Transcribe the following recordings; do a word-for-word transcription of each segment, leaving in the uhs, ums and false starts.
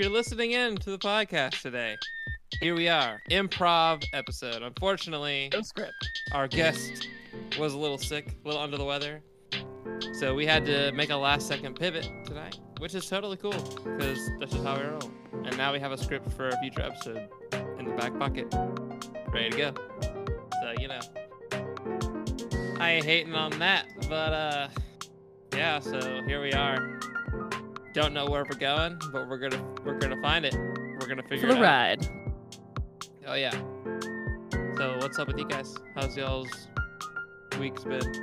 you're listening in to the podcast today, here we are, improv episode. Unfortunately, No script. our guest was a little sick, a little under the weather, so we had to make a last-second pivot tonight, which is totally cool because that's just how we roll. And now we have a script for a future episode in the back pocket, ready to go. So you know, I ain't hating on that, but uh, yeah. So here we are. Don't know where we're going, but we're gonna we're gonna find it. We're gonna figure For the it out. ride. Oh yeah. So what's up with you guys? How's y'all's weeks been?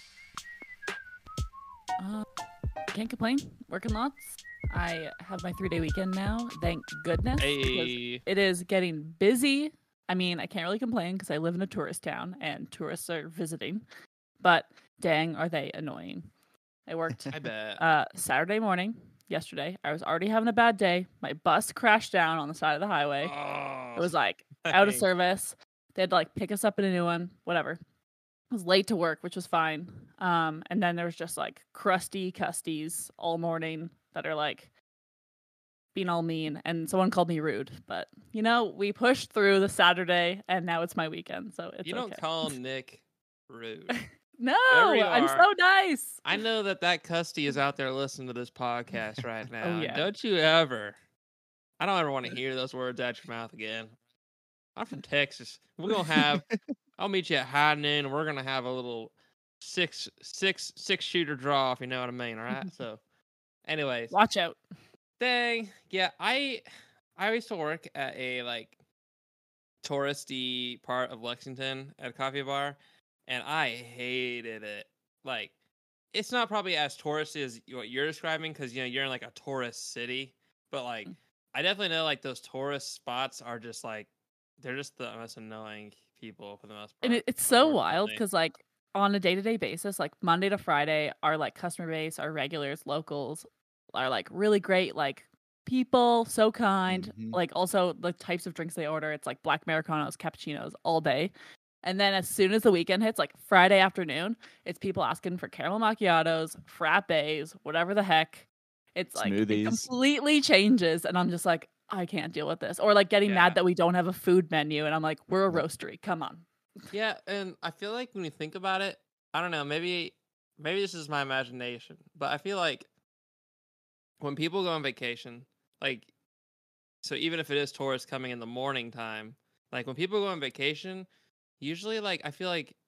Uh, can't complain. Working lots. I have my three day weekend now. Thank goodness. because Hey. It is getting busy. I mean, I can't really complain because I live in a tourist town and tourists are visiting. But dang, are they annoying. I worked I bet. uh, Saturday morning, yesterday. I was already having a bad day. My bus crashed down on the side of the highway. Oh, It was like out of dang. service. They had to like pick us up in a new one, whatever. I was late to work, which was fine. Um, and then there was just like crusty custies all morning that are like being all mean. And someone called me rude. But you know, we pushed through the Saturday and now it's my weekend. So it's You don't okay. call Nick rude. No, Wherever you I'm are. so nice. I know that that custy is out there listening to this podcast right now. and yeah. Don't you ever? I don't ever want to hear those words out your mouth again. I'm from Texas. We're gonna have. I'll meet you at high noon, and we're gonna have a little six, six, six shooter draw, if you know what I mean. All right. So, anyways, Watch out. dang, yeah, I, I used to work at a like touristy part of Lexington at a coffee bar, and I hated it. Like, it's not probably as touristy as what you're describing, because you know you're in like a tourist city, but like, I definitely know like those tourist spots are just like they're just the most annoying people for the most part. And it, it's so wild unfortunately. because like on a day-to-day basis, like Monday to Friday, our like customer base, our regulars, locals are like really great, like people, so kind. Mhm. Like also the types of drinks they order, it's like black Americanos, cappuccinos all day. And then as soon as the weekend hits, like Friday afternoon, it's people asking for caramel macchiatos, frappes, whatever the heck. It's like it Smoothies. completely changes, and I'm just like, I can't deal with this. Or like getting Yeah. mad that we don't have a food menu, and I'm like, we're a Yep. roastery. Come on. Yeah, and I feel like when you think about it, I don't know, maybe maybe this is my imagination, but I feel like when people go on vacation, like so even if it is tourists coming in the morning time, like when people go on vacation, usually like I feel like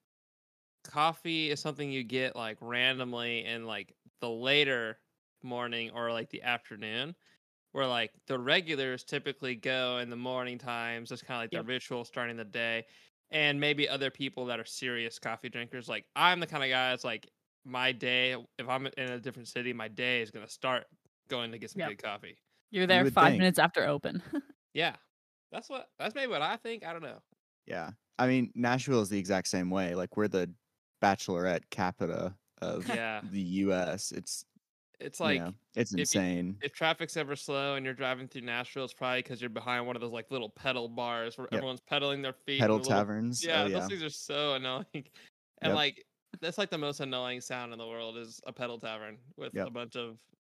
coffee is something you get like randomly in like the later morning or like the afternoon. Where like the regulars typically go in the morning times, it's kind of like Yep. the ritual starting the day, and maybe other people that are serious coffee drinkers. Like I'm the kind of guy that's like my day. If I'm in a different city, my day is gonna start going to get some Yep. good coffee. You're there would five think. minutes after open. Yeah, that's what that's maybe what I think. I don't know. Yeah. I mean, Nashville is the exact same way. Like, we're the bachelorette capita of Yeah, the U S. It's, it's you like know, it's if you- insane. if traffic's ever slow and you're driving through Nashville, it's probably because you're behind one of those like little pedal bars where Yep. everyone's pedaling their feet. Pedal and the little- taverns. Yeah, Oh, yeah. those things are so annoying. And Yep. like that's like the most annoying sound in the world is a pedal tavern with Yep. a bunch of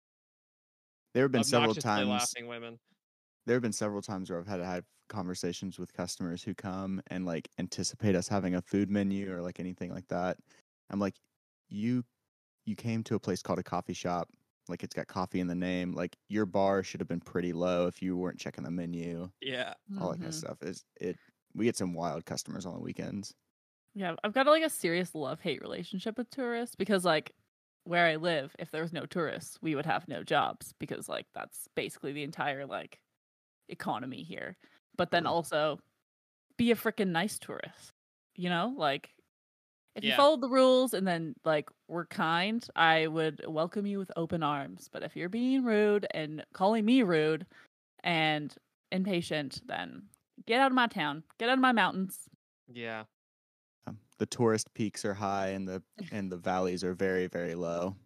There have been several obnoxiously times. laughing women. There have been several times where I've had to have conversations with customers who come and like anticipate us having a food menu or like anything like that. I'm like, you, you came to a place called a coffee shop. Like, it's got coffee in the name. Like, your bar should have been pretty low if you weren't checking the menu. Yeah. All that kind of Mhm. stuff. Is it? We get some wild customers on the weekends. Yeah, I've got like a serious love-hate relationship with tourists because like where I live, if there was no tourists, we would have no jobs because like that's basically the entire like economy here. But then True. also be a freaking nice tourist. You know, like if you Yeah. followed the rules and then like were kind, I would welcome you with open arms. But if you're being rude and calling me rude and impatient, then get out of my town. Get out of my mountains. Yeah. Um, the tourist peaks are high and the and the valleys are very very low.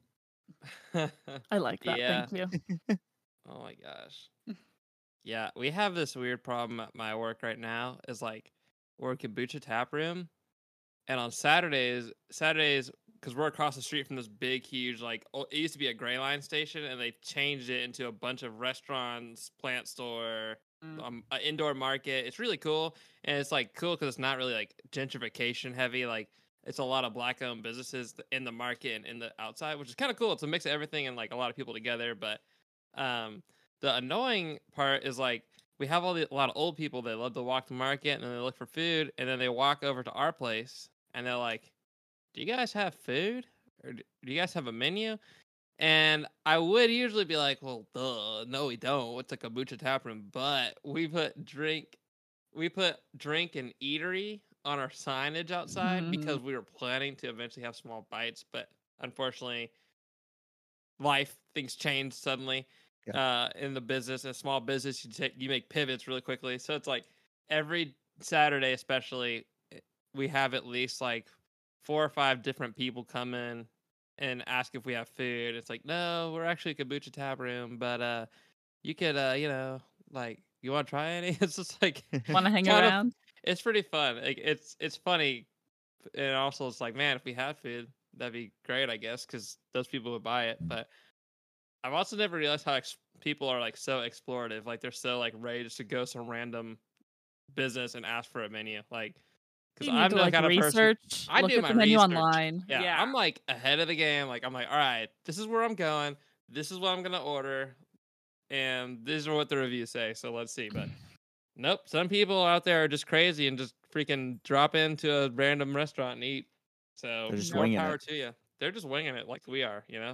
I like that. Yeah. Thank you. Oh my gosh. Yeah, we have this weird problem at my work right now. Is like we're a kombucha tap room, and on Saturdays, Saturdays because we're across the street from this big, huge, like, oh, it used to be a Gray Line station, and they changed it into a bunch of restaurants, plant store, Mm. um, an indoor market. It's really cool, and it's like cool because it's not really like gentrification heavy. Like, it's a lot of black owned businesses in the market and in the outside, which is kind of cool. It's a mix of everything and like a lot of people together. But um, the annoying part is like we have all the, a lot of old people that love to walk the market and then they look for food, and then they walk over to our place and they're like, "Do you guys have food? Or do you guys have a menu?" And I would usually be like, "Well, duh, no, we don't. It's a kombucha tap room." But we put drink, we put drink and eatery on our signage outside Mhm. because we were planning to eventually have small bites. But unfortunately, life things change suddenly Yeah. uh, in the business. In a small business, you take you make pivots really quickly. So it's like every Saturday, especially, we have at least like four or five different people come in and ask if we have food. It's like, no, we're actually a kombucha tap room, but uh, you could, uh, you know, like, you want to try any? It's just like, Want to hang kind of- around? it's pretty fun. Like, it's it's funny, and also it's like, man, if we had food, that'd be great, I guess, because those people would buy it. But I've also never realized how ex- people are like so explorative. Like, they're so like ready just to go some random business and ask for a menu. Like, because You need I'm to the like kind of person. research. I look do at my the menu research. online. Yeah, Yeah. I'm like ahead of the game. Like, I'm like, all right, this is where I'm going. This is what I'm gonna order, and these are what the reviews say. So let's see. But nope, some people out there are just crazy and just freaking drop into a random restaurant and eat. So They're just more winging power it. to you. They're just winging it like we are, you know.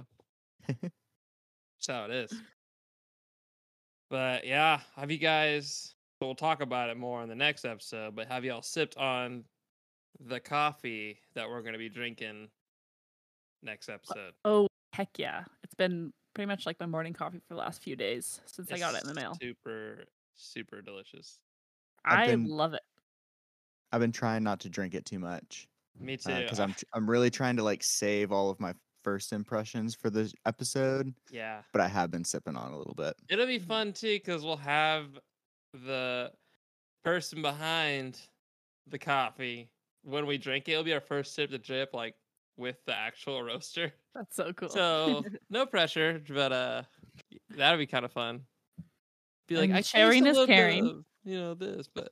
That's how it is. But yeah, have you guys? We'll talk about it more in the next episode. But have y'all sipped on the coffee that we're going to be drinking next episode? Oh, heck yeah. It's been pretty much like my morning coffee for the last few days since I got it in the It's mail. Super, super delicious. I've I been- love it. I've been trying not to drink it too much Me too. because Uh, I'm tr- I'm really trying to like save all of my first impressions for this episode, yeah, but I have been sipping on a little bit. it'll be fun too because we'll have the person behind the coffee when we drink it. It'll be our first sip to drip like with the actual roaster. That's so cool. So no pressure, but uh, that'll be kind of fun. Be like, And I taste sharing a is little bit caring. of, you know, this, but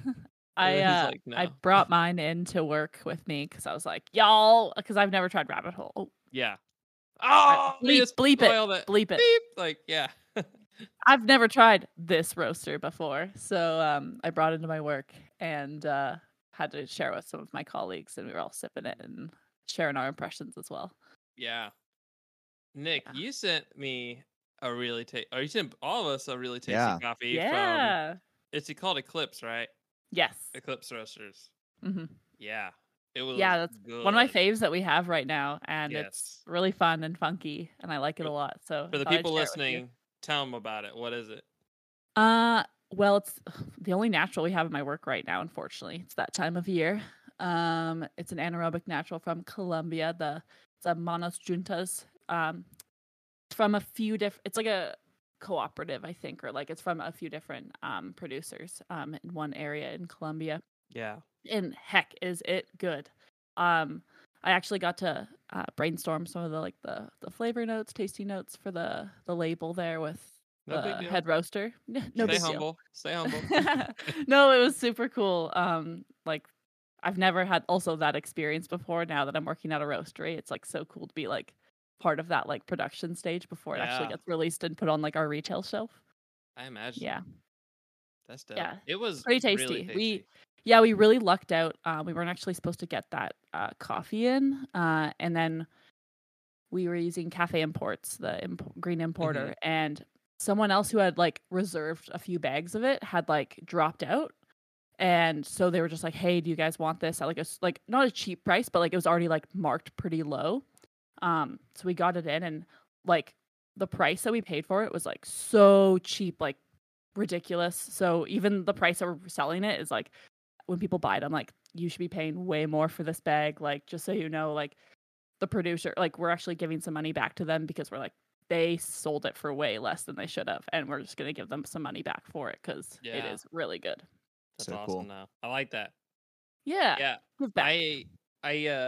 I then he's uh, like, I "No." brought mine into work with me because I was like, y'all, because I've never tried Rabbit Hole. Oh, yeah. Oh, we bleep, just bleep it, spoiled it. bleep it. Beep. Like, yeah. I've never tried this roaster before, so um, I brought it into my work and uh, had to share with some of my colleagues, and we were all sipping it and sharing our impressions as well. Yeah. Nick, Yeah. you sent me a really tasty, or you sent all of us a really tasty Yeah. coffee from, Yeah. it's called Eclipse, right? Yes. Eclipse Roasters. hmm Yeah. It was Yeah, that's good. one of my faves that we have right now, and it's Yes. really fun and funky, and I like it For- a lot. So For the thought I'd people share it with you. listening, tell them about it. What is it? Uh, well, it's the only natural we have in my work right now. Unfortunately, it's that time of year. Um, it's an anaerobic natural from Colombia. The it's a Manos Juntas. Um, it's from a few different. It's like a cooperative, I think, or like it's from a few different um producers um in one area in Colombia. Yeah. And heck, is it good? Um, I actually got to uh, brainstorm some of the like the the flavor notes, tasty notes for the the label there with No big the deal. head roaster. no Stay big humble. Stay humble. deal. No, it was super cool. Um, like I've never had also that experience before. Now that I'm working at a roastery, it's like so cool to be like part of that like production stage before it actually Yeah. gets released and put on like our retail shelf. I imagine. Yeah. That's dope. Yeah. It was Pretty really tasty. tasty. We Yeah, we really lucked out. Uh, we weren't actually supposed to get that uh, coffee in, uh, and then we were using Cafe Imports, the imp- green importer, Mm-hmm. and someone else who had like reserved a few bags of it had like dropped out, and so they were just like, "Hey, do you guys want this?" At like a s- like not a cheap price, but like it was already like marked pretty low. Um, so we got it in, and like the price that we paid for it was like so cheap, like ridiculous. So even the price that we're selling it is like, when people buy it, I'm like, you should be paying way more for this bag. Like, just so you know, like the producer, like we're actually giving some money back to them because we're like, they sold it for way less than they should have, and we're just gonna give them some money back for it because it Yeah. is really good. That's So awesome cool. now. I like that. Yeah, Yeah. give back. I I uh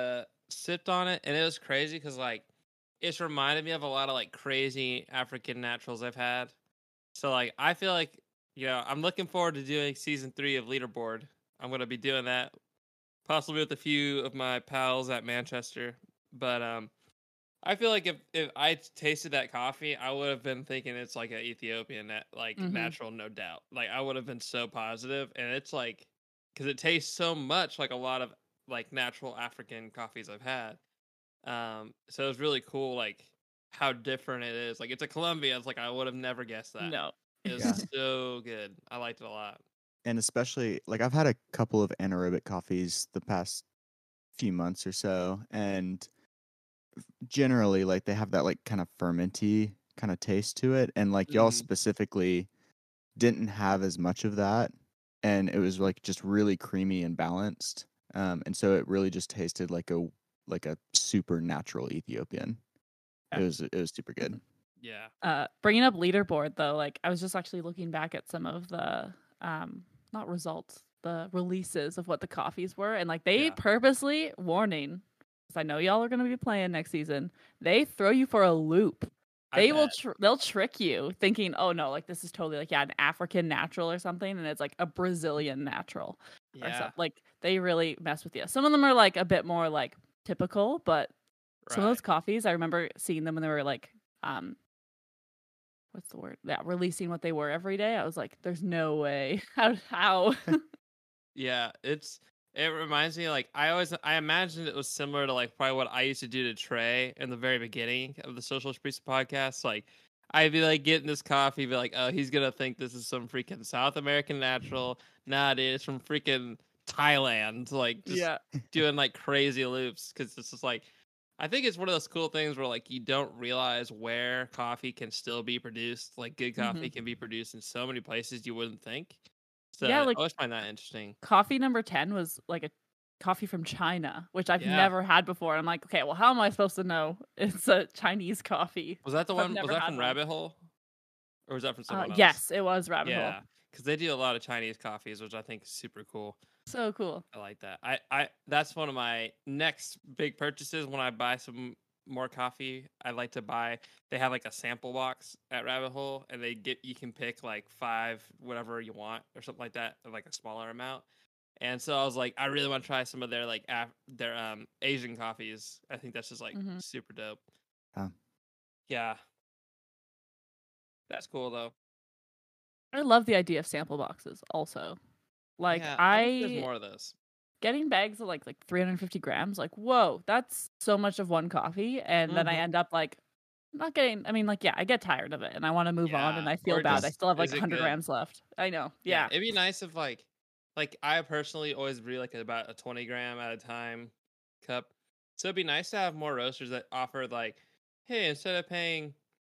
sipped on it, and it was crazy because like it's reminded me of a lot of like crazy African naturals I've had. So like I feel like you know I'm looking forward to doing season three of Leaderboard. I'm gonna be doing that possibly with a few of my pals at Manchester. But um, I feel like if, if I tasted that coffee, I would have been thinking it's like an Ethiopian nat- like Mhm. natural, no doubt. Like I would have been so positive, and it's like because it tastes so much like a lot of like natural African coffees I've had. Um, so it's really cool, like how different it is. Like it's a Colombia. It's like I would have never guessed that. No. It was Yeah. so good. I liked it a lot. And especially like I've had a couple of anaerobic coffees the past few months or so, and generally like they have that like kind of fermenty kind of taste to it, and like y'all Mhm. specifically didn't have as much of that, and it was like just really creamy and balanced, um and so it really just tasted like a like a super natural Ethiopian. It Yeah. was it was super good. Yeah. Uh, bringing up leaderboard though, like I was just actually looking back at some of the um not results, the releases of what the coffees were, and like they Yeah. purposely warning, because I know y'all are gonna be playing next season. They throw you for a loop. I They will bet. tr- they'll trick you thinking, oh no, like this is totally like yeah an African natural or something, and it's like a Brazilian natural or Yeah. something. Like they really mess with you. Some of them are like a bit more like typical, but some of Right. those coffees I remember seeing them when they were like um what's the word? Yeah, releasing what they were every day. I was like, there's no way. How how? Yeah, it's it reminds me like I always I imagined it was similar to like probably what I used to do to Trey in the very beginning of the Social Priest podcast. Like I'd be like getting this coffee, be like, oh, he's gonna think this is some freaking South American natural. Nah, dude, it's from freaking Thailand. Like just Yeah. doing like crazy loops because it's just like I think it's one of those cool things where like you don't realize where coffee can still be produced. Like good coffee Mhm. can be produced in so many places you wouldn't think. So Yeah, I like always find that interesting. coffee number ten was like a coffee from China, which I've Yeah. never had before. I'm like, okay, well, how am I supposed to know it's a Chinese coffee? Was that the if I've one? Was never that had from one? Rabbit Hole, or was that from Uh, someone else? yes, it was Rabbit Hole. Yeah, because they do a lot of Chinese coffees, which I think is super cool. So cool. I like that. I, I that's one of my next big purchases when I buy some more coffee. I like to buy. They have like a sample box at Rabbit Hole, and they get you can pick like five whatever you want or something like that, of like a smaller amount. And so I was like, I really want to try some of their like Af- their um Asian coffees. I think that's just like Mhm. super dope. Yeah. Yeah, that's cool though. I love the idea of sample boxes also. Like yeah, I wish there's I more of those. getting bags of like like three hundred fifty grams, like whoa, that's so much of one coffee, and then I Mhm. end up like not getting. I mean, like yeah, I get tired of it, and I want to move on, and Yeah, I feel or bad. I just still have like is it one hundred good? grams left. I know. Yeah, Yeah. it'd be nice if like, like I personally always brew like about a twenty gram at a time cup. So it'd be nice to have more roasters that offer like, hey, instead of paying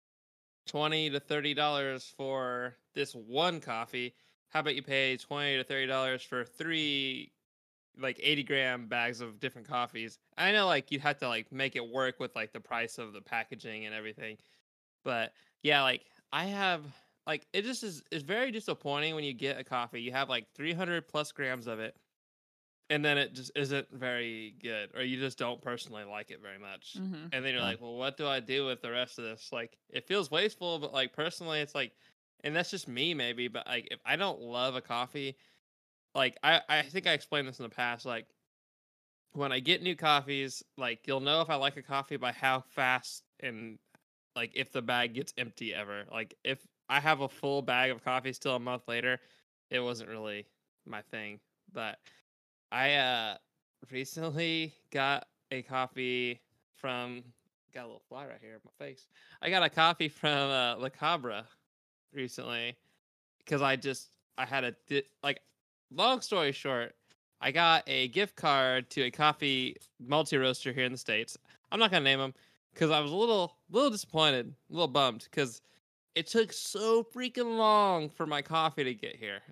twenty to thirty dollars for this one coffee, how about you pay twenty to thirty dollars for three like eighty gram bags of different coffees? I know like you'd have to like make it work with like the price of the packaging and everything. But yeah, like I have like it just is it's very disappointing when you get a coffee. You have like three hundred plus grams of it, and then it just isn't very good, or you just don't personally like it very much. Mm-hmm. And then you're Yeah. like, well, what do I do with the rest of this? Like, it feels wasteful, but like personally, it's like, and that's just me maybe. But like, if I don't love a coffee, like I I think I explained this in the past, like. When I get new coffees, like you'll know if I like a coffee by how fast and like if the bag gets empty ever. Like if I have a full bag of coffee still a month later, it wasn't really my thing. But I uh recently got a coffee from got a little fly right here in my face. I got a coffee from uh, La Cabra recently because I just I had a di- like long story short, I got a gift card to a coffee multi roaster here in the States. I'm not gonna name them because I was a little little disappointed, a little bummed because it took so freaking long for my coffee to get here.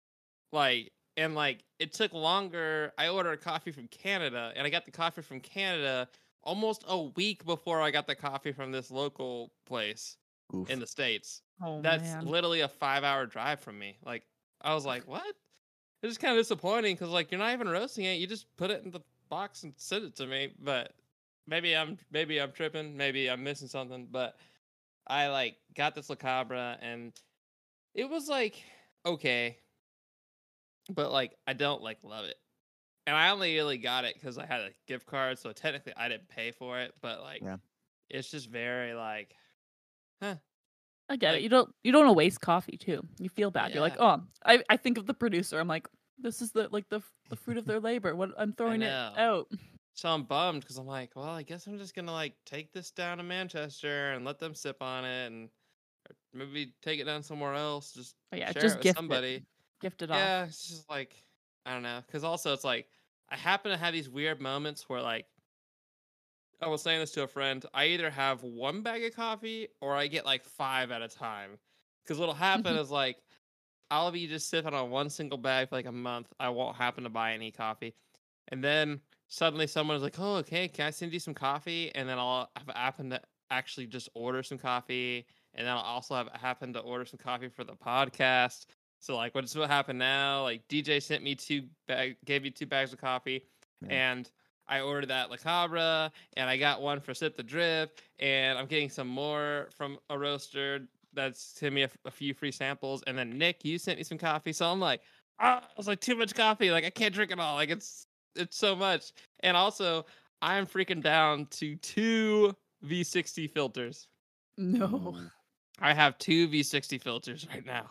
Like and like it took longer. I ordered a coffee from Canada and I got the coffee from Canada almost a week before I got the coffee from this local place Oof. in the States. Oh That's man. literally a five hour drive from me. Like I was like, what? It's just kind of disappointing because like you're not even roasting it. You just put it in the box and send it to me. But maybe I'm maybe I'm tripping. Maybe I'm missing something. But I like got this La Cabra and it was like okay, but like I don't like love it. And I only really got it because I had a gift card, so technically I didn't pay for it. But like, Yeah. it's just very like, huh? I get Like, it. You don't you don't want to waste coffee too. You feel bad. You're like, Yeah. oh, I, I think of the producer. I'm like, this is the like the the fruit of their labor. What I'm throwing it know. out. So I'm bummed because I'm like, well, I guess I'm just gonna like take this down to Manchester and let them sip on it, and or maybe take it down somewhere else. Just But yeah, share just it with gift somebody. it. Gift it off. Yeah, it's just like I don't know. Because also it's like I happen to have these weird moments where like I was saying this to a friend. I either have one bag of coffee or I get like five at a time. Because what'll happen is like I'll be just sipping on one single bag for like a month. I won't happen to buy any coffee, and then suddenly someone's like, "Oh, okay, can I send you some coffee?" And then I'll have happen to actually just order some coffee, and then I'll also have happen to order some coffee for the podcast. So like, what's what happened now? Like D J sent me two bag, gave you two bags of coffee, Yeah. and I ordered that La Cabra, and I got one for Sip the Drip, and I'm getting some more from a roaster that's sent me a, a few free samples, and then Nick, you sent me some coffee, so I'm like, ah, it's like too much coffee, like I can't drink it all, like it's it's so much, and also I'm freaking down to two V sixty filters. No. Ooh. I have two V sixty filters right now,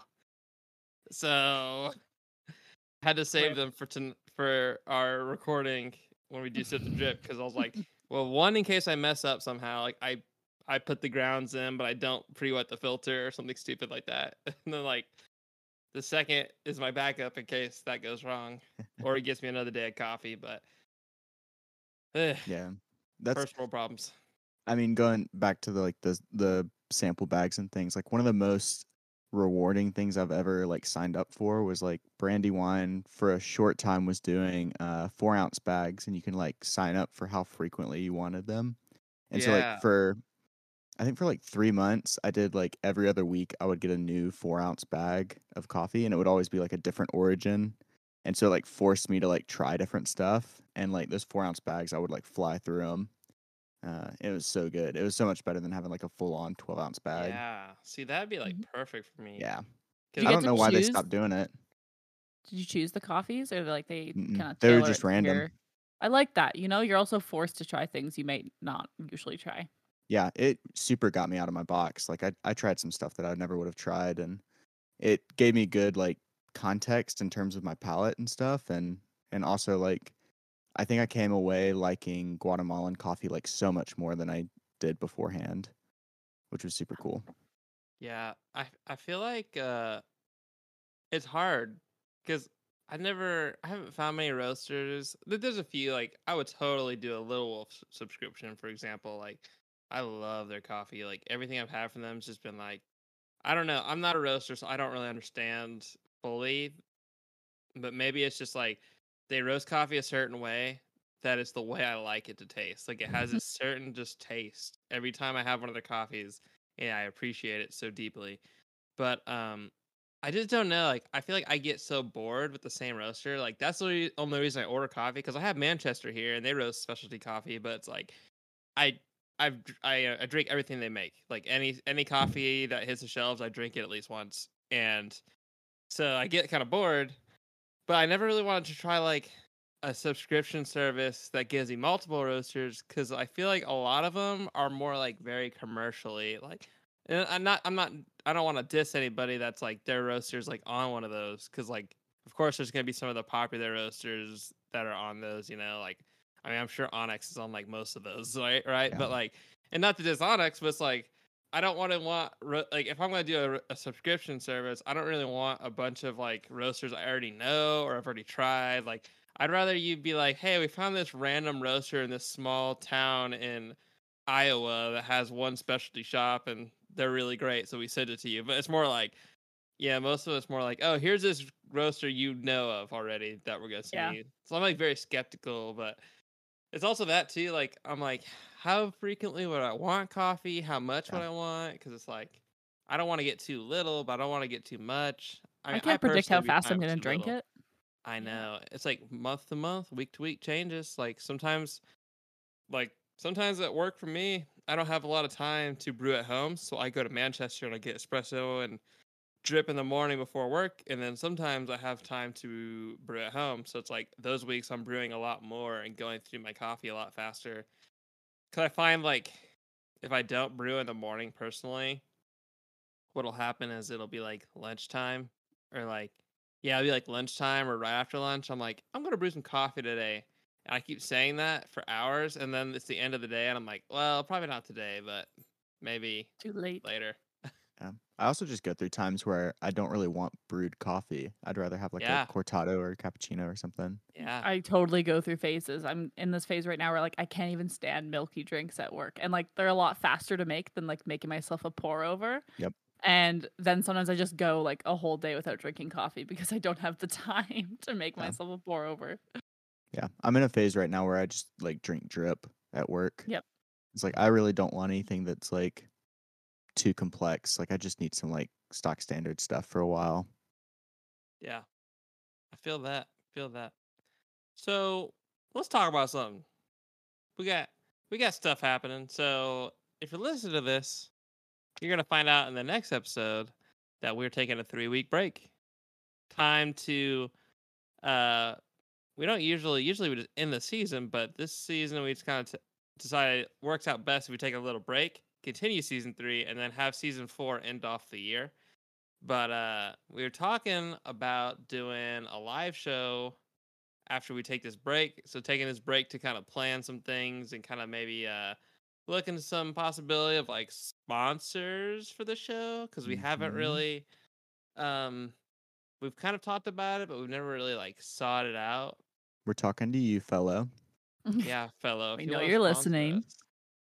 so I had to save Rip. them for ton- for our recording when we do Sip the Drip because I was like, well, one in case I mess up somehow, like I I put the grounds in, but I don't pre-wet the filter or something stupid like that. And then like the second is my backup in case that goes wrong, or it gets me another day of coffee. But eh, Yeah. That's first world problems. I mean, going back to the like the the sample bags and things, like one of the most rewarding things I've ever like signed up for was like Brandywine for a short time was doing uh four ounce bags, and you can like sign up for how frequently you wanted them. And so like Yeah. for I think for like three months I did like every other week I would get a new four ounce bag of coffee, and it would always be like a different origin. And so it, like forced me to like try different stuff, and like those four ounce bags I would like fly through them. Uh, it was so good. It was so much better than having like a full on twelve ounce bag. Yeah. See, that'd be like Mhm. perfect for me. Yeah. Did you I get don't to know why they choose? stopped doing it. Did you choose the coffees, or like they Mm-mm. kind of They were tailor just it to random. your- I like that. You know, you're also forced to try things you may not usually try. Yeah, it super got me out of my box. Like I, I tried some stuff that I never would have tried, and it gave me good like context in terms of my palate and stuff, and and also like I think I came away liking Guatemalan coffee like so much more than I did beforehand, which was super cool. Yeah. I I feel like uh it's hard because I never, I haven't found many roasters. There- There's a few like I would totally do a Little Wolf s- subscription, for example. Like I love their coffee. Like everything I've had from them has just been like, I don't know. I'm not a roaster, so I don't really understand fully. But maybe it's just like they roast coffee a certain way that is the way I like it to taste. Like it has a certain just taste every time I have one of their coffees, and I appreciate it so deeply. But um, I just don't know. Like, I feel like I get so bored with the same roaster. Like, that's the re- only reason I order coffee because I have Manchester here and they roast specialty coffee. But it's like, I I've dr- I uh, I drink everything they make. Like any any coffee that hits the shelves, I drink it at least once. And so I get kind of bored. But I never really wanted to try like a subscription service that gives me multiple roasters because I feel like a lot of them are more like very commercially like. And I'm not. I'm not. I don't want to diss anybody that's like their roasters like on one of those because like of course there's gonna be some of the popular roasters that are on those. You know, like I mean I'm sure Onyx is on like most of those, right? Right. Yeah. But like, and not to diss Onyx, but it's like I don't want to want ro- like if I'm gonna do a, a subscription service, I don't really want a bunch of like roasters I already know or I've already tried. Like I'd rather you be like, hey, we found this random roaster in this small town in Iowa that has one specialty shop and they're really great, so we send it to you. But it's more like, yeah, most of it's more like, oh, here's this roaster you know of already that we're gonna send Yeah. you. So I'm like very skeptical, but it's also that too. Like I'm like, how frequently would I want coffee? How much would Yeah. I want? Because it's like, I don't want to get too little, but I don't want to get too much. I I mean, can't predict personally how would be fast fine I'm with gonna too drink little. it. I Yeah. know. It's like month to month, week to week changes. Like sometimes like sometimes at work for me, I don't have a lot of time to brew at home, so I go to Manchester and I get espresso and drip in the morning before work, and then sometimes I have time to brew at home. So it's like those weeks I'm brewing a lot more and going through my coffee a lot faster. Cause I find like if I don't brew in the morning personally, what'll happen is it'll be like lunchtime or like yeah, it'll be like lunchtime or right after lunch. I'm like, I'm gonna brew some coffee today. And I keep saying that for hours, and then it's the end of the day, and I'm like, well, probably not today, but maybe Too late. later. Yeah. I also just go through times where I don't really want brewed coffee. I'd rather have like Yeah. a cortado or a cappuccino or something. Yeah. I totally go through phases. I'm in this phase right now where like I can't even stand milky drinks at work. And like they're a lot faster to make than like making myself a pour over. Yep. And then sometimes I just go like a whole day without drinking coffee because I don't have the time to make Yeah. myself a pour over. Yeah. I'm in a phase right now where I just like drink drip at work. Yep. It's like I really don't want anything that's like too complex. Like I just need some like stock standard stuff for a while. Yeah. I feel that. Feel that. So let's talk about something. We got we got stuff happening. So if you listen to this, you're gonna find out in the next episode that we're taking a three week break. Time to uh we don't usually usually we just end the season, but this season we just kind of t- decided it works out best if we take a little break, continue season three, and then have season four end off the year. But uh we were talking about doing a live show after we take this break. So taking this break to kind of plan some things and kind of maybe uh look into some possibility of like sponsors for the show because we haven't Mhm. really um we've kind of talked about it, but we've never really like sought it out. We're talking to you, fellow. Yeah, fellow. We if you know wanna you're sponsor listening. us.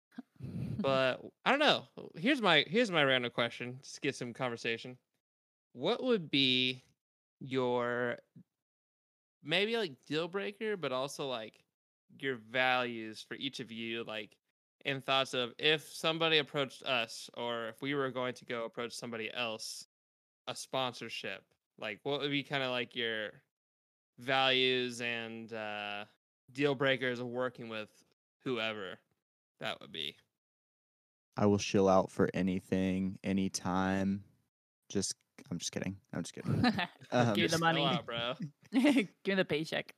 But I don't know. Here's my here's my random question just to get some conversation. What would be your maybe like deal breaker, but also like your values for each of you, like in thoughts of if somebody approached us or if we were going to go approach somebody else, a sponsorship, like what would be kind of like your values and uh, deal breakers of working with whoever that would be? I will shill out for anything, anytime. Just I'm just kidding. I'm just kidding. Um, Give me the Just money. chill out, bro. Give me the paycheck.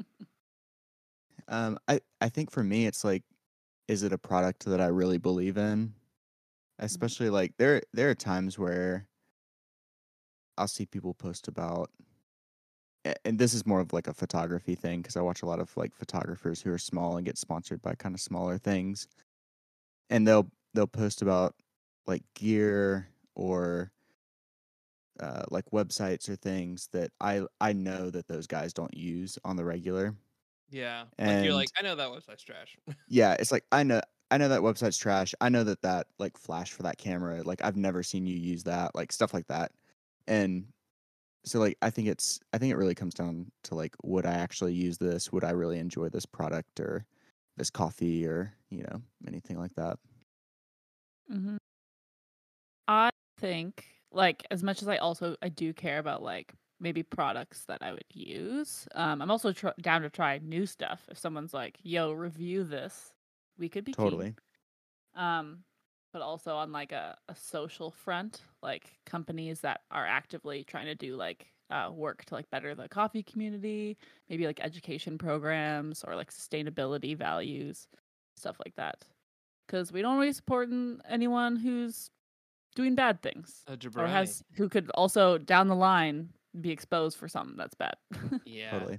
Um, I I think for me, it's like, is it a product that I really believe in? Especially like there there are times where I'll see people post about, a- and this is more of like a photography thing because I watch a lot of like photographers who are small and get sponsored by kind of smaller things, and they'll they'll post about like gear or uh, like websites or things that I I know that those guys don't use on the regular. Yeah, like you're like, And I know that website's trash. yeah, it's like I know I know that website's trash. I know that that like flash for that camera, like I've never seen you use that, like stuff like that. And so like I think it's I think it really comes down to like would I actually use this? Would I really enjoy this product or this coffee or, you know, anything like that? hmm I think, like, as much as I also I do care about like maybe products that I would use. Um, I'm also tr- down to try new stuff. If someone's like, "Yo, review this," we could be keen. Totally. Um, but also on like a, a social front, like companies that are actively trying to do like uh, work to like better the coffee community, maybe like education programs or like sustainability values, stuff like that. Because we don't really support n- anyone who's doing bad things A or jabroni. has who could also down the line be exposed for something that's bad. Yeah, Totally.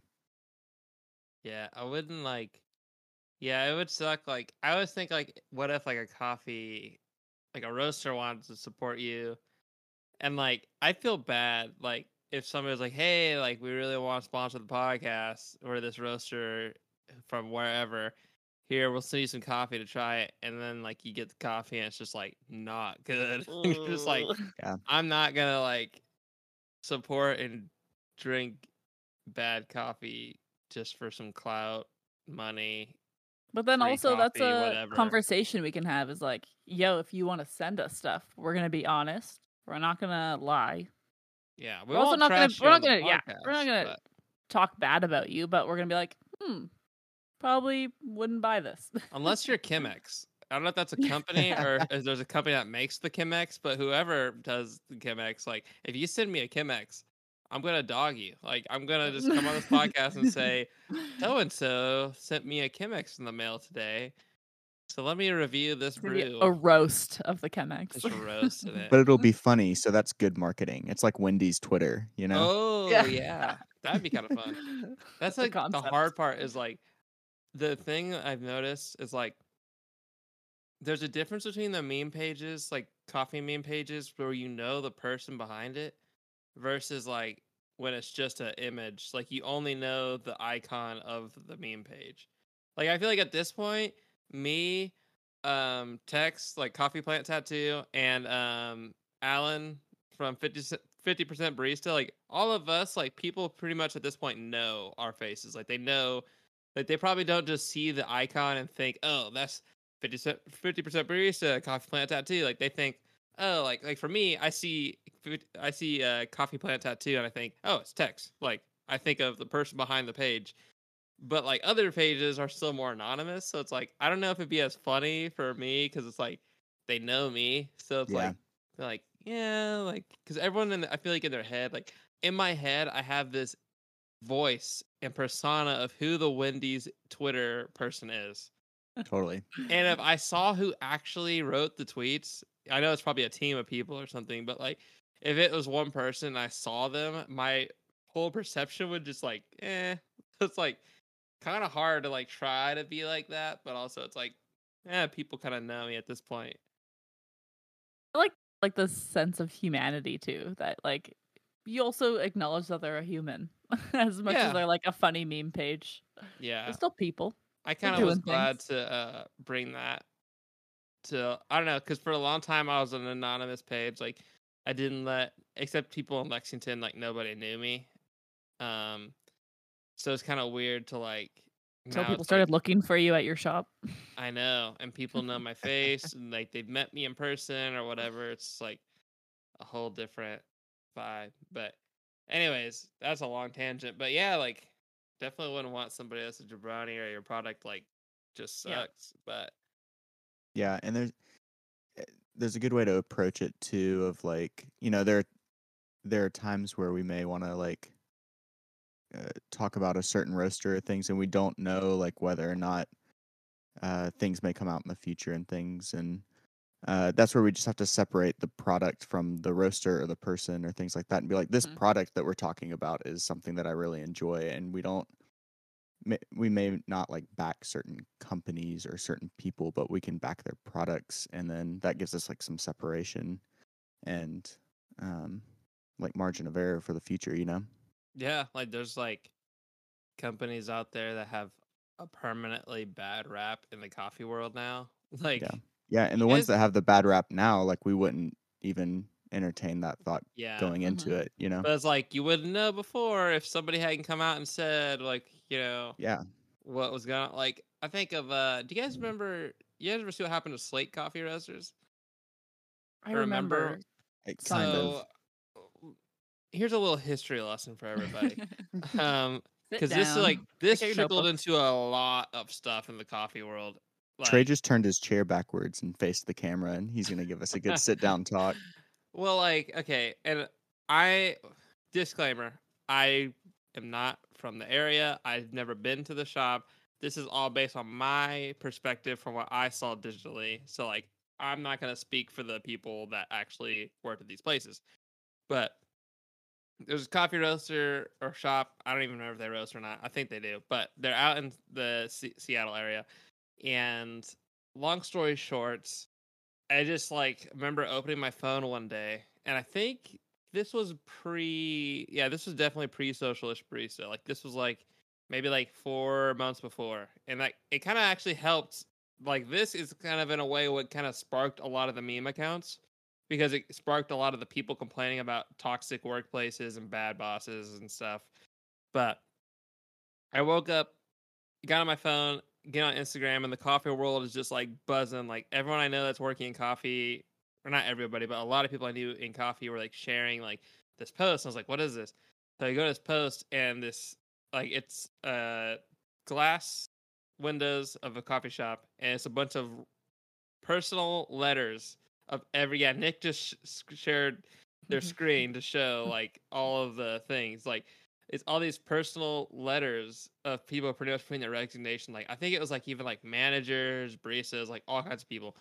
yeah. I wouldn't like. Yeah, it would suck. Like I always think like, what if like a coffee, like a roaster wanted to support you, and like I feel bad like if somebody was like, hey, like we really want to sponsor the podcast or this roaster from wherever. Here, we'll send you some coffee to try it, and then like you get the coffee and it's just like not good. You're just like, Yeah. I'm not gonna like support and drink bad coffee just for some clout, money, But then free also that's coffee, a whatever. conversation we can have is like, yo, if you want to send us stuff, we're gonna be honest. We're not gonna lie. Yeah, we We're also won't not gonna trash we're you not on the gonna yeah, we're not podcast, gonna but talk bad about you, but we're gonna be like, hmm, probably wouldn't buy this. Unless you're Chemex. I don't know if that's a company or if there's a company that makes the Chemex, but whoever does the Chemex, like if you send me a Chemex, I'm gonna dog you. Like I'm gonna just come on this podcast and say, so and so sent me a Chemex in the mail today. So let me review this It's gonna be brew. a roast of the Chemex. Just roasting it. But it'll be funny, so that's good marketing. It's like Wendy's Twitter, you know? Oh Yeah. yeah. That'd be kind of fun. That's The like the concept. hard part is like the thing I've noticed is like there's a difference between the meme pages, like coffee meme pages, where you know the person behind it, versus like when it's just an image. Like you only know the icon of the meme page. Like I feel like at this point, me, um, Tex, like Coffee Plant Tattoo, and um, Alan from fifty percent Barista, like all of us, like people pretty much at this point know our faces. Like they know, like they probably don't just see the icon and think, oh, that's fifty percent Barista, Coffee Plant Tattoo. Like they think, oh, like like for me, I see I see uh, Coffee Plant Tattoo and I think, oh, it's Tex. Like I think of the person behind the page. But like other pages are still more anonymous, so it's like I don't know if it'd be as funny for me because it's like they know me, so it's Yeah. like they're like yeah, like because everyone in the, I feel like in their head, like in my head, I have this voice and persona of who the Wendy's Twitter person is. Totally. And if I saw who actually wrote the tweets, I know it's probably a team of people or something, but like if it was one person and I saw them, my whole perception would just like, eh. It's like kind of hard to like try to be like that, but also it's like, yeah, people kind of know me at this point. I like like the sense of humanity too. That like you also acknowledge that they're a human as much Yeah. as they're like a funny meme page. Yeah, They're still people. I kind of doing was glad things. to uh, bring that to, I don't know, because for a long time I was an anonymous page. Like, I didn't let, except people in Lexington, like, nobody knew me. Um, so it's kind of weird to, like, So now people it's started like, looking for you at your shop. I know, and people know my face, and, like, they've met me in person or whatever. It's, like, a whole different vibe. But, anyways, that's a long tangent. But, yeah, like, definitely wouldn't want somebody else a jabroni or your product, like, just Yeah. sucks. But, Yeah, and there's eh, there's a good way to approach it too. Of like, you know, there there are times where we may want to like uh, talk about a certain roaster or things, and we don't know like whether or not uh, things may come out in the future and things, and uh, that's where we just have to separate the product from the roaster or the person or things like that, and be like, this Mhm. product that we're talking about is something that I really enjoy, and we don't. may- We may not like back certain companies or certain people, but we can back their products, and then that gives us like some separation and um, like margin of error for the future. You know? yeah, like, there's, like, companies out there that have a permanently bad rap in the coffee world now. Like, Yeah, yeah. And you the ones guys, that have the bad rap now, like we wouldn't even entertain that thought yeah. going into Mhm. it. You know? But it's like you wouldn't know before if somebody hadn't come out and said, like, you know, Yeah. what was going on. Like, I think of, uh, do you guys remember, you guys ever see what happened to Slate Coffee Roasters? I Or remember? remember. It kind So, of. here's a little history lesson for everybody. um, Sit because this is down. like, this Take out your trickled notebooks. into a lot of stuff in the coffee world. Trey Like, just turned his chair backwards and faced the camera, and he's gonna give us a good sit down talk. well, like, okay, and I disclaimer, I am not from the area. I've never been to the shop. This is all based on my perspective from what I saw digitally. So like I'm not gonna speak for the people that actually worked at these places. But there's a coffee roaster or shop. I don't even remember if they roast or not. I think they do, but they're out in the C- Seattle area. And long story short, I just like remember opening my phone one day, and I think this was pre, yeah, this was definitely pre-socialist barista. Like this was like maybe like four months before, and like it kind of actually helped. Like this is kind of in a way what kind of sparked a lot of the meme accounts because it sparked a lot of the people complaining about toxic workplaces and bad bosses and stuff. But I woke up, got on my phone, get on Instagram, and the coffee world is just like buzzing. Like everyone I know that's working in coffee, or not everybody, but a lot of people I knew in coffee were like sharing like this post. I was like, what is this? So I go to this post, and this like it's uh glass windows of a coffee shop, and it's a bunch of personal letters of every. Yeah, Nick just sh- shared their screen to show like all of the things. Like it's all these personal letters of people pretty much putting their resignation. Like I think it was like even like managers, baristas, like all kinds of people.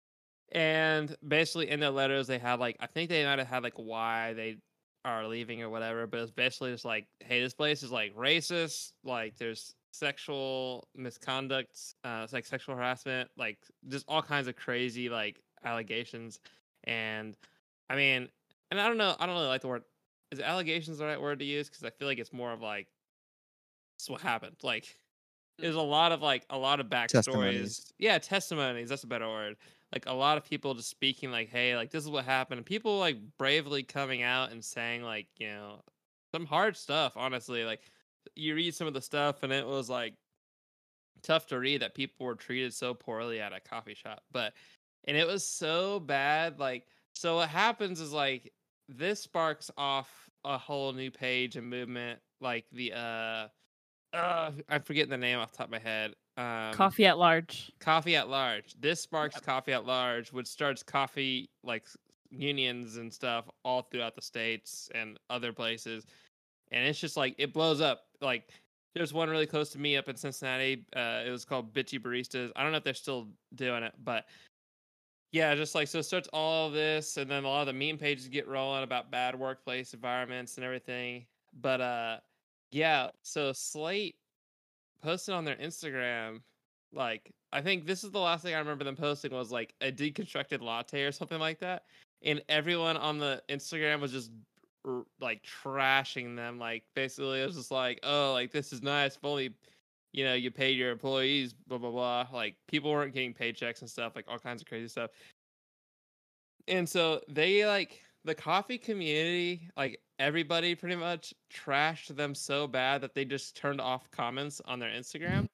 And basically in their letters they had like I think they might have had like why they are leaving or whatever, but it's basically just like, hey, this place is like racist, like there's sexual misconduct, uh it's like sexual harassment, like just all kinds of crazy like allegations. And I mean, and I don't know, I don't really like the word, is allegations the right word to use? Because I feel like it's more of like this is what happened. Like there's a lot of like a lot of Testimonies. backstories. Yeah, testimonies. That's a better word. Like a lot of people just speaking like, "Hey, like this is what happened." And people like bravely coming out and saying like, you know, some hard stuff. Honestly, like you read some of the stuff and it was like tough to read that people were treated so poorly at a coffee shop. But and it was so bad. Like so, what happens is like this sparks off a whole new page and movement. Like the uh uh, I'm forgetting the name off the top of my head. Um, Coffee at large. Coffee at Large. This sparks Coffee at Large, which starts coffee like unions and stuff all throughout the states and other places. And it's just like it blows up. Like there's one really close to me up in Cincinnati. Uh, it was called Bitchy Baristas. I don't know if they're still doing it, but yeah, just like so it starts all of this, and then a lot of the meme pages get rolling about bad workplace environments and everything. But uh, yeah, so Slate posted on their Instagram, like I think this is the last thing I remember them posting was like a deconstructed latte or something like that, and everyone on the Instagram was just r- like trashing them. Like basically, it was just like, oh, like this is nice. If only you know you paid your employees, blah blah blah. Like people weren't getting paychecks and stuff, like all kinds of crazy stuff. And so they like the coffee community, like everybody pretty much trashed them so bad that they just turned off comments on their Instagram.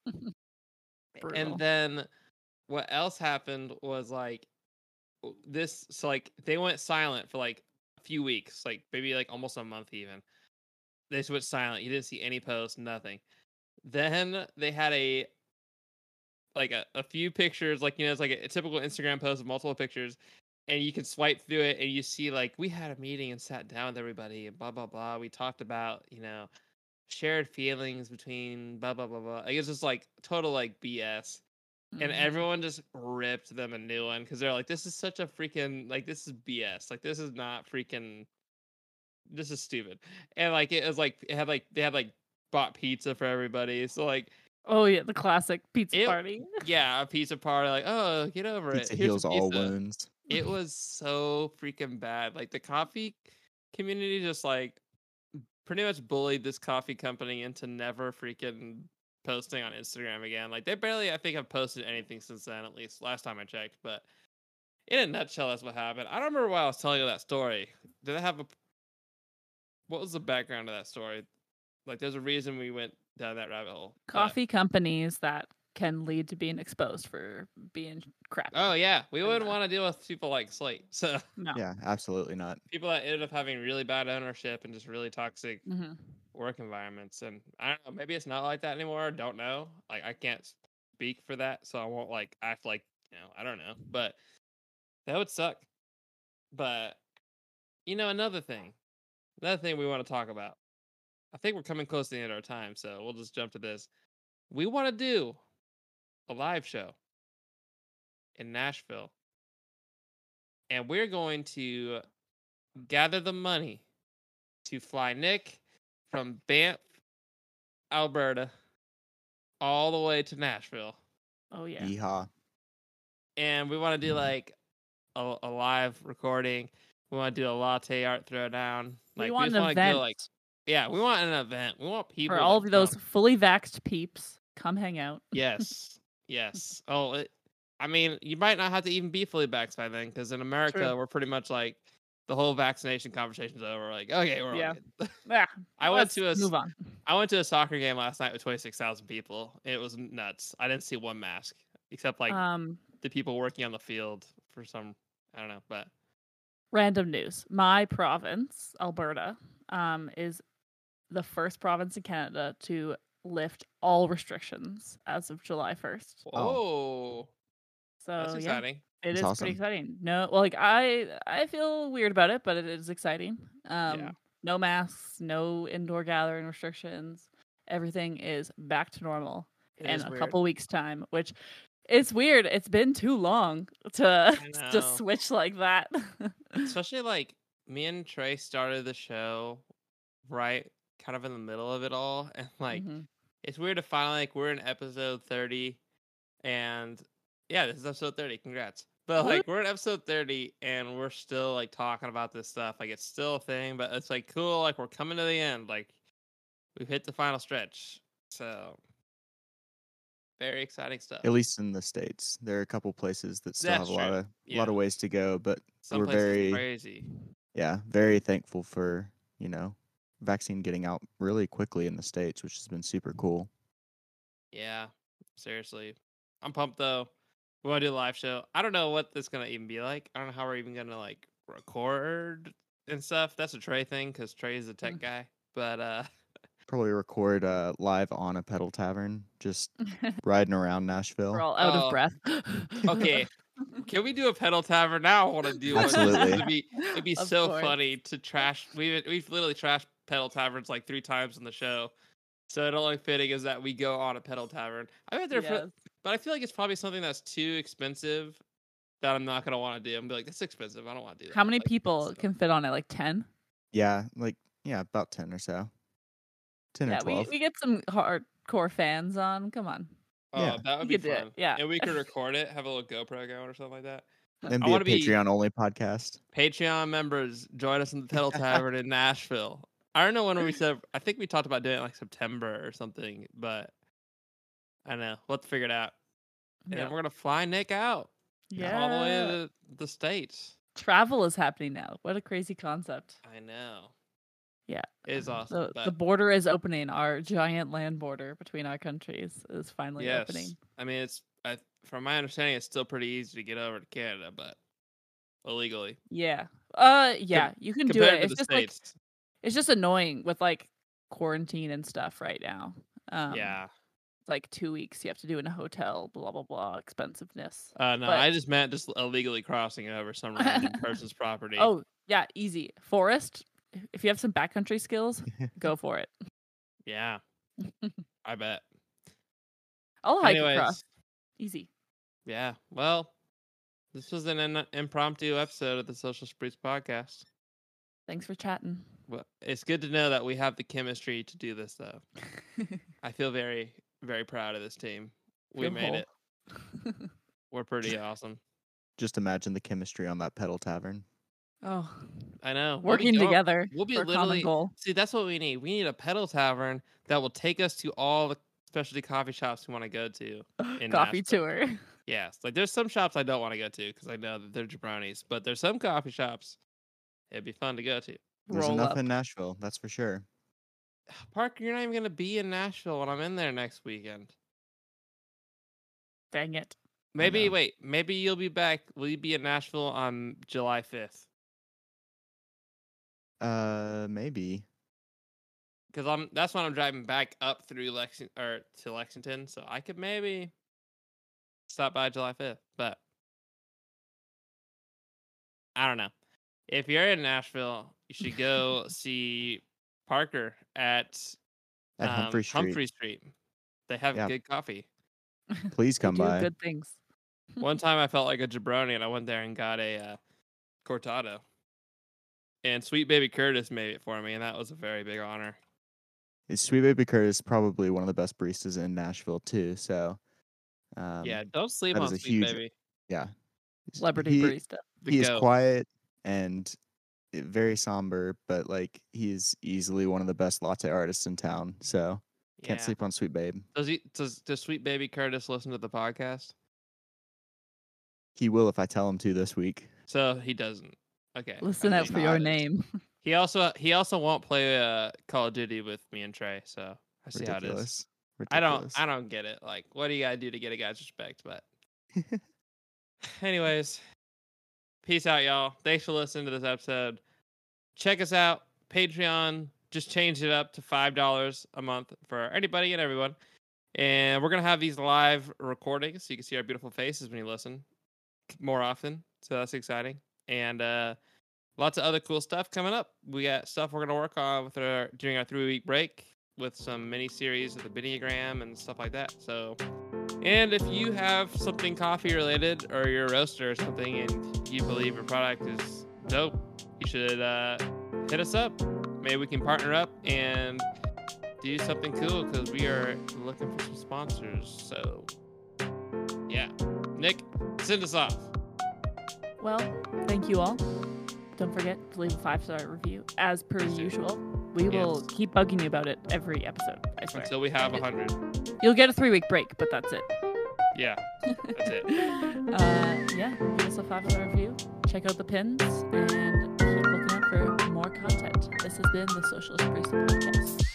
And Brutal. then what else happened was like this, so like they went silent for like a few weeks, like maybe like almost a month even. They just went silent. You didn't see any posts, nothing. Then they had a like a, a few pictures, like you know, it's like a, a typical Instagram post of multiple pictures, and you can swipe through it and you see like we had a meeting and sat down with everybody and blah blah blah. We talked about, you know, shared feelings between blah blah blah blah. Like it's just like total like B S. And Mhm. everyone just ripped them a new one because they're like, this is such a freaking like this is B S. Like this is not freaking this is stupid. And like it was like it had like they had like bought pizza for everybody. So like Oh yeah, the classic pizza it party. yeah, a pizza party, like, oh, get over it. Pizza Here's a heals all pizza. wounds. It was so freaking bad. Like the coffee community just like pretty much bullied this coffee company into never freaking posting on Instagram again. Like they barely, I think, have posted anything since then, at least last time I checked. But in a nutshell, that's what happened. I don't remember why I was telling you that story. Did I have a what was the background to that story? Like there's a reason we went down that rabbit hole. but- Coffee companies that can lead to being exposed for being crappy. Oh yeah, we Pretty wouldn't much. want to deal with people like Slate. So No. Yeah, absolutely not. people that ended up having really bad ownership and just really toxic hmm work environments. And I don't know, maybe it's not like that anymore. Don't know. Like I can't speak for that, so I won't like act like, you know, I don't know. But that would suck. But you know, another thing, another thing we want to talk about. I think we're coming close to the end of our time, so we'll just jump to this. We want to do a live show in Nashville, and we're going to gather the money to fly Nick from Banff, Alberta, all the way to Nashville. Oh yeah. Yeehaw. And we want to do like a, a live recording. We want to do a latte art throwdown. We Like want just an wanna event go like yeah, we want an event. We want people for all to of those come. fully vaxxed peeps. Come hang out. Yes, yes. Oh, it, I mean, you might not have to even be fully vaxxed by then, because in America True. we're pretty much like the whole vaccination conversation's over. Like, okay, we're Yeah. all good. Yeah. I went let's to a s- move on. I went to a soccer game last night with twenty six thousand people. It was nuts. I didn't see one mask except like Um, the people working on the field for some. I don't know, but random news. My province, Alberta, um, is the first province in Canada to lift all restrictions as of July first. Oh, So that's yeah, exciting. it That's is awesome. pretty exciting. No, well, like I I feel weird about it, but it is exciting. Um, Yeah. no masks, no indoor gathering restrictions. Everything is back to normal It in is a weird. couple weeks' time, which it's weird. It's been too long to I to know. switch like that. Especially like me and Trey started the show right kind of in the middle of it all. And like Mhm. it's weird to finally like we're in episode thirty and yeah, this is episode thirty. Congrats. But Woo. like we're in episode thirty and we're still like talking about this stuff. Like it's still a thing, but it's like cool, like we're coming to the end. Like we've hit the final stretch. So very exciting stuff. At least in the States, there are a couple places that still That's have a lot true. of Yeah. lot of ways to go, but Some we're places very crazy. yeah, very thankful for, you know, vaccine getting out really quickly in the States, which has been super cool. Yeah, seriously. I'm pumped though. We want to do a live show. I don't know what this is gonna even be like. I don't know how we're even gonna like record and stuff. That's a Trey thing because Trey is a tech Mm. guy. But uh, Probably record uh, live on a pedal tavern, just riding around We're Nashville. all out Oh, of breath. okay. Can we do a pedal tavern now? I want to do one. Absolutely. It'd be it'd be Of so course. funny to trash. We we've literally trashed pedal taverns like three times in the show. So it only fitting is that we go on a pedal tavern. I bet there, Yes. but I feel like it's probably something that's too expensive that I'm not gonna want to do. I'm gonna be like, that's expensive. I don't want to do that. How many Like, people so- can fit on it? Like ten? Yeah, like yeah, about ten or so. ten Yeah, or we, twelve. we get some hardcore fans on. Come on. Oh, Yeah. that would You be could do it, fun. yeah. And we could record it, have a little GoPro going or something like that. And I be a wanna be- Patreon only podcast. Patreon members, join us in the Pedal Tavern in Nashville. I don't know when we said. I think we talked about doing it like September or something, but I don't know. We'll have to figure it out. And Yeah. then we're gonna fly Nick out Yeah. all the way to the States. Travel is happening now. What a crazy concept. I know. Yeah. It is awesome. The, but the border is opening. Our giant land border between our countries is finally yes, opening. I mean it's. I, from my understanding, it's still pretty easy to get over to Canada, but illegally. Yeah. Uh yeah, you can do Compared it. to It's the just like States. it's just annoying with like quarantine and stuff right now. Um yeah. It's like two weeks you have to do in a hotel, blah blah blah, expensiveness. Uh, no, but- I just meant just illegally crossing over some random person's property. Oh, yeah, easy. Forest, if you have some backcountry skills, go for it. yeah. I bet. I'll hike Anyways, across. Easy. yeah. Well, this was an in- impromptu episode of the Social Spruce podcast. Thanks for chatting. Well, it's good to know that we have the chemistry to do this, though. I feel very, very proud of this team. We Feel made whole. it. We're pretty awesome. Just imagine the chemistry on that pedal tavern. Oh, I know. We'll be working go- together We'll be for a common literally. goal. See, that's what we need. We need a pedal tavern that will take us to all the specialty coffee shops we want to go to. in Coffee Nashville. tour. Yes, like there's some shops I don't want to go to because I know that they're jabronis, but there's some coffee shops it'd be fun to go to. There's Roll enough up. in Nashville, that's for sure. Parker, you're not even gonna be in Nashville when I'm in there next weekend. Dang it. Maybe know. wait, maybe you'll be back. Will you be in Nashville on July fifth? Uh, maybe. Because I'm that's when I'm driving back up through Lexington or to Lexington, so I could maybe stop by July fifth. But I don't know. If you're in Nashville, you should go see Parker at At um, Humphrey Street. Humphrey Street. They have Yeah. good coffee. Please They come do by. good things. One time I felt like a jabroni and I went there and got a uh, cortado. And Sweet Baby Curtis made it for me, and that was a very big honor. Sweet Baby Curtis is probably one of the best baristas in Nashville too. So, um, yeah, don't sleep that on is a Sweet huge- Baby. yeah. He's- Celebrity he, barista. The he is goat. quiet and i- very somber, but like he's easily one of the best latte artists in town. So can't Yeah. sleep on Sweet Babe. Does he? Does does Sweet Baby Curtis listen to the podcast? He will if I tell him to this week. So he doesn't. Okay. Listen I out think- for your not. name. He also he also won't play uh, Call of Duty with me and Trey. So I see how it is. Ridiculous. I don't Ridiculous. I don't get it. Like, what do you gotta do to get a guy's respect? But anyways, peace out, y'all. Thanks for listening to this episode. Check us out, Patreon, just changed it up to five dollars a month for anybody and everyone. And we're going to have these live recordings so you can see our beautiful faces when you listen more often. So that's exciting. And uh, lots of other cool stuff coming up. We got stuff we're going to work on with our, during our three-week break with some mini-series of the Bidiogram and stuff like that. So, and if you have something coffee-related or you're a roaster or something and you believe your product is dope, you should uh, hit us up. Maybe we can partner up and do something cool because we are looking for some sponsors. So, yeah. Nick, send us off. Well, thank you all. Don't forget to leave a five-star review as per Yes, sir. usual. We will Yes. keep bugging you about it every episode, I swear. Until we have one hundred. You'll get a three-week break, but that's it. Yeah, that's it. uh, yeah, give us a five-star review. Check out the pins and keep looking out for more content. This has been the Socialist Priest Podcast.